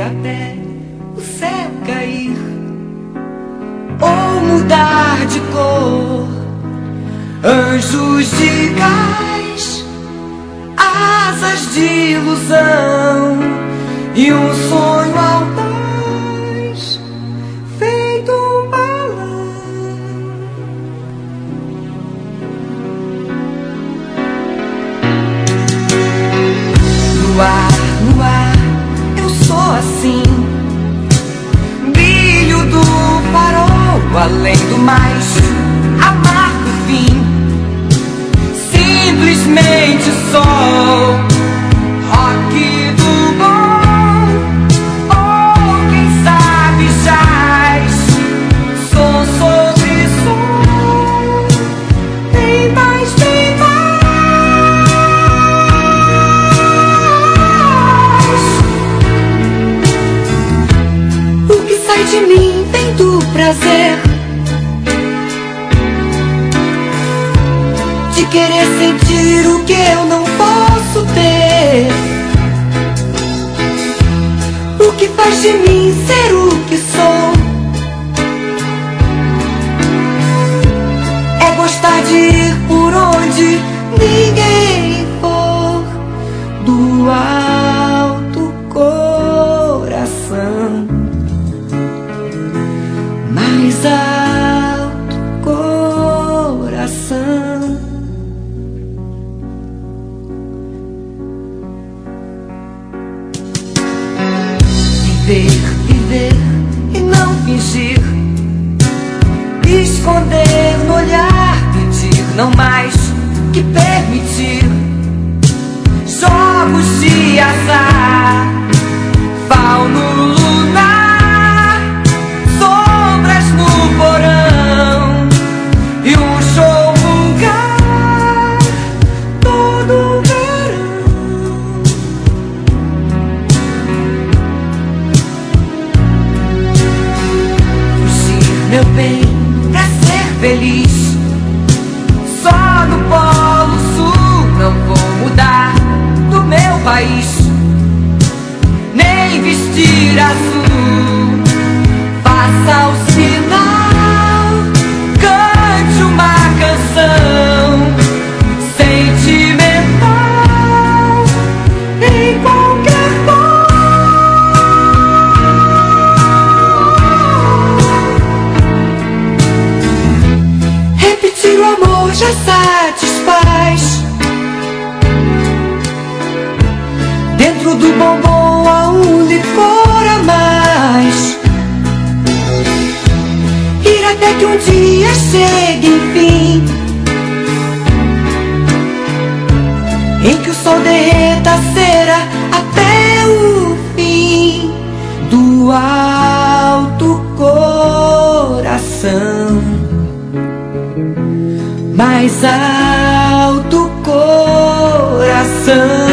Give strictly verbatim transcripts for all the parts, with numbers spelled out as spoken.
até o céu cair ou mudar de cor. Anjos de gás, asas de ilusão e um sonho audaz feito um balão. No ar, no ar, eu sou assim, brilho do farol, além do mais, amargo fim, simplesmente sol, rock do bom, ou quem sabe jaz, som sobre som, tem mais, tem mais. O que sai de mim vem do prazer de querer sentir o que eu não posso ter. O que faz de mim ser o que sou é gostar de ir por onde ninguém for, do alto coração, mais alto coração. Viver, viver e não fingir, esconder no olhar, pedir não mais que permitir. Jogos de azar, fauno lunar, sombras no porão e um show vulgar todo verão. Meu bem, pra ser feliz, só no Polo Sul não vou mudar do meu país, nem vestir azul. Faça o sinal, cante uma canção sentimental em qualquer tom. Repetir o amor já satisfaz. Dentro do bombom há um licor a mais. Ir até que um dia chegue enfim, em que o sol derreta a cera até o fim, do alto coração, mais alto coração.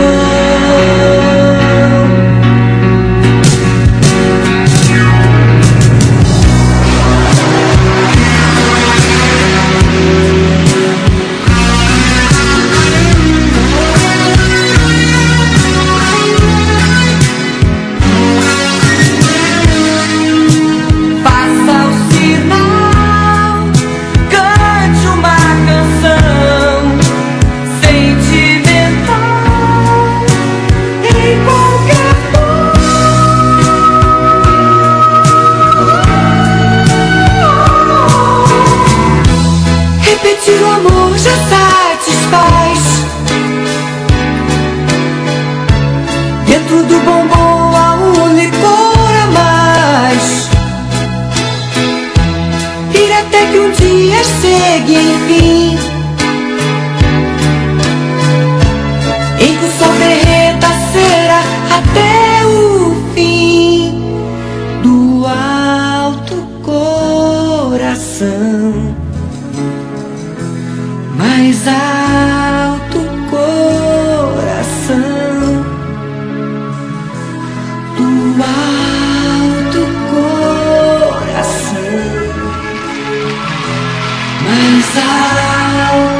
Repetir o amor já satisfaz. Dentro do bombom há um licor a mais. Ir até que um dia chegue enfim, em que o sol derreta a cera até o fim, do alto coração, mais alto coração, do alto coração, mais alto.